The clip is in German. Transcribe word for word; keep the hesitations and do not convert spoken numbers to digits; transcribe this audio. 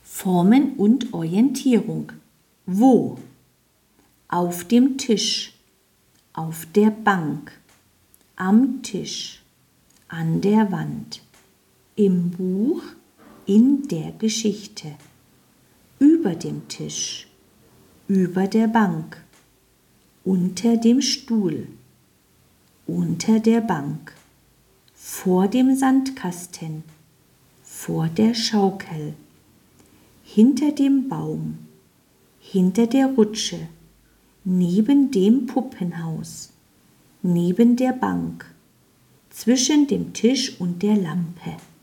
Formen und Orientierung. Wo? Auf dem Tisch, auf der Bank, am Tisch, an der Wand, im Buch, in der Geschichte, über dem Tisch, über der Bank, unter dem Stuhl, unter der Bank, vor dem Sandkasten, vor der Schaukel, hinter dem Baum, hinter der Rutsche, neben dem Puppenhaus, neben der Bank, zwischen dem Tisch und der Lampe.